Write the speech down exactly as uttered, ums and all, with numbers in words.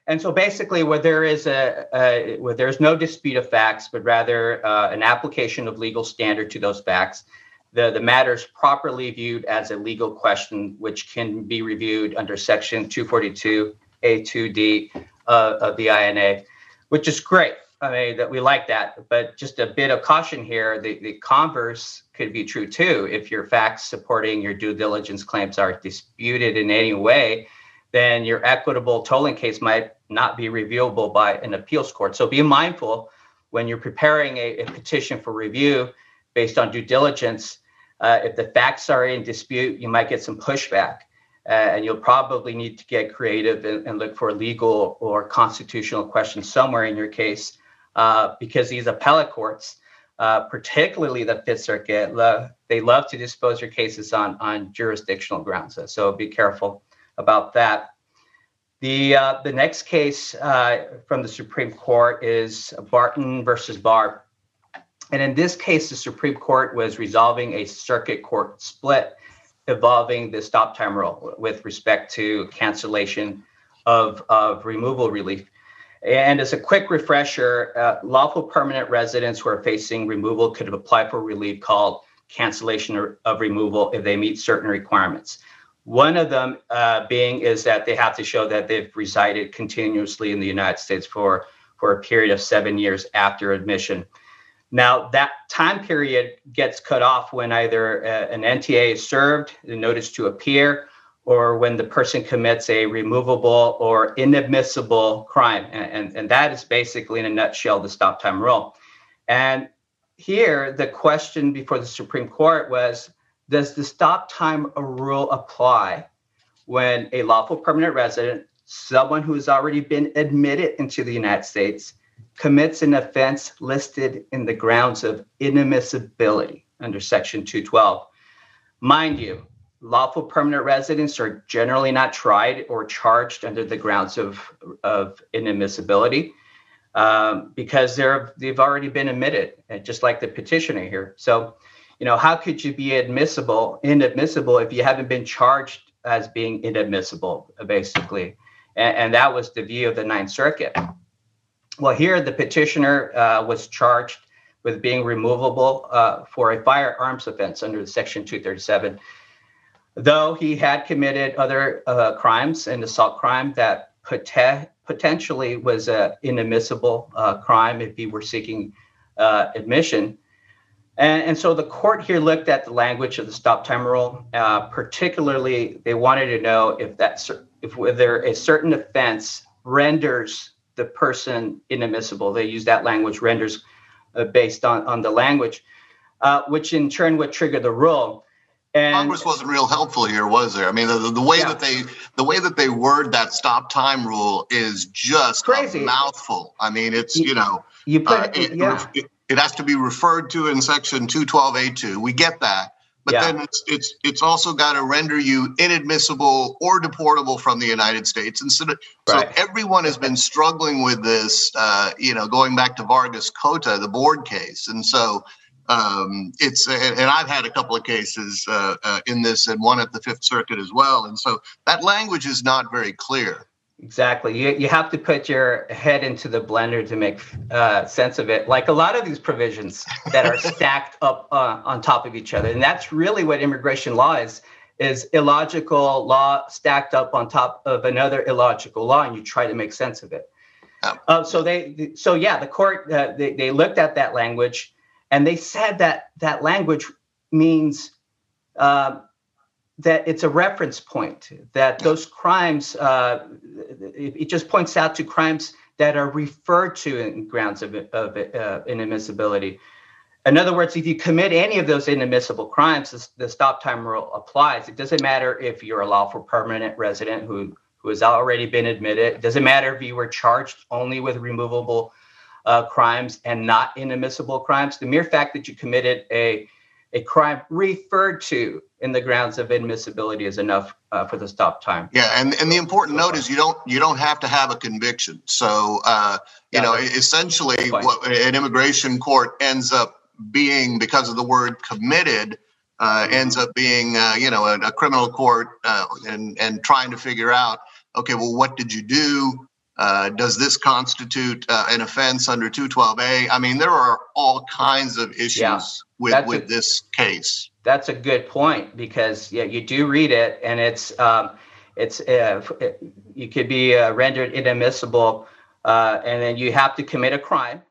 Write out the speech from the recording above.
And so basically, where there is a, a where there's no dispute of facts, but rather uh, an application of legal standard to those facts, the, the matter is properly viewed as a legal question, which can be reviewed under Section two forty-two A two D uh, of the I N A, which is great. I mean, that we like that. But just a bit of caution here: the, the converse could be true too. If your facts supporting your due diligence claims are disputed in any way, then your equitable tolling case might not be reviewable by an appeals court. So be mindful when you're preparing a, a petition for review based on due diligence. Uh, if the facts are in dispute, you might get some pushback, uh, and you'll probably need to get creative and, and look for legal or constitutional questions somewhere in your case, uh, because these appellate courts, uh, particularly the Fifth Circuit, love, they love to dispose your cases on, on jurisdictional grounds. So be careful about that. The uh, the next case uh, from the Supreme Court is Barton versus Barr. And in this case, the Supreme Court was resolving a circuit court split involving the stop time rule with respect to cancellation of, of removal relief. And as a quick refresher, uh, lawful permanent residents who are facing removal could apply for relief called cancellation of removal if they meet certain requirements. One of them uh, being is that they have to show that they've resided continuously in the United States for, for a period of seven years after admission. Now, that time period gets cut off when either uh, an N T A is served, the notice to appear, or when the person commits a removable or inadmissible crime. And, and, and that is basically, in a nutshell, the stop time rule. And here, the question before the Supreme Court was, does the stop time rule apply when a lawful permanent resident, someone who has already been admitted into the United States, commits an offense listed in the grounds of inadmissibility under Section two twelve? Mind you, lawful permanent residents are generally not tried or charged under the grounds of, of inadmissibility um, because they're, they've already been admitted, just like the petitioner here. So, you know, how could you be admissible, inadmissible if you haven't been charged as being inadmissible, basically? And, and that was the view of the Ninth Circuit. Well, here the petitioner uh, was charged with being removable uh, for a firearms offense under Section two thirty-seven, though he had committed other uh, crimes, an assault crime that pot- potentially was an inadmissible uh, crime if he were seeking uh, admission. And, and so the court here looked at the language of the stop time rule. Uh, particularly, they wanted to know if that if whether a certain offense renders the person inadmissible. They use that language, renders, uh, based on, on the language, uh, which in turn would trigger the rule. And Congress wasn't real helpful here, was there? I mean, the, the way yeah. that they the way that they word that stop time rule is just crazy. A mouthful. I mean, it's you, you know, you put uh, it, it, yeah. it, it has to be referred to in Section two twelve A two. We get that. But yeah. then it's it's it's also got to render you inadmissible or deportable from the United States. And so, right. so everyone has been struggling with this, uh, you know, going back to Vargas Cota, the board case. And so um, it's and I've had a couple of cases uh, uh, in this and one at the Fifth Circuit as well. And so that language is not very clear. Exactly. You you have to put your head into the blender to make uh, sense of it. Like a lot of these provisions that are stacked up uh, on top of each other. And that's really what immigration law is, is illogical law stacked up on top of another illogical law, and you try to make sense of it. Oh. Uh, so they, so yeah, the court, uh, they, they looked at that language and they said that that language means uh, that it's a reference point, that those crimes, uh, it, it just points out to crimes that are referred to in grounds of, of uh, inadmissibility. In other words, if you commit any of those inadmissible crimes, the, the stop time rule applies. It doesn't matter if you're a lawful permanent resident who, who has already been admitted. It doesn't matter if you were charged only with removable uh, crimes and not inadmissible crimes. The mere fact that you committed a a crime referred to in the grounds of admissibility is enough uh, for the stop time. Yeah, and, and the important note is you don't you don't have to have a conviction. So uh, you yeah, know, essentially, what an immigration court ends up being, because of the word committed, uh, mm-hmm. ends up being uh, you know a, a criminal court uh, and and trying to figure out, okay, well, what did you do? Uh, does this constitute uh, an offense under two twelve A? I mean, there are all kinds of issues yeah, with, with a, this case. That's a good point, because yeah, you do read it, and it's um, it's uh, it, you could be uh, rendered inadmissible, uh, and then you have to commit a crime.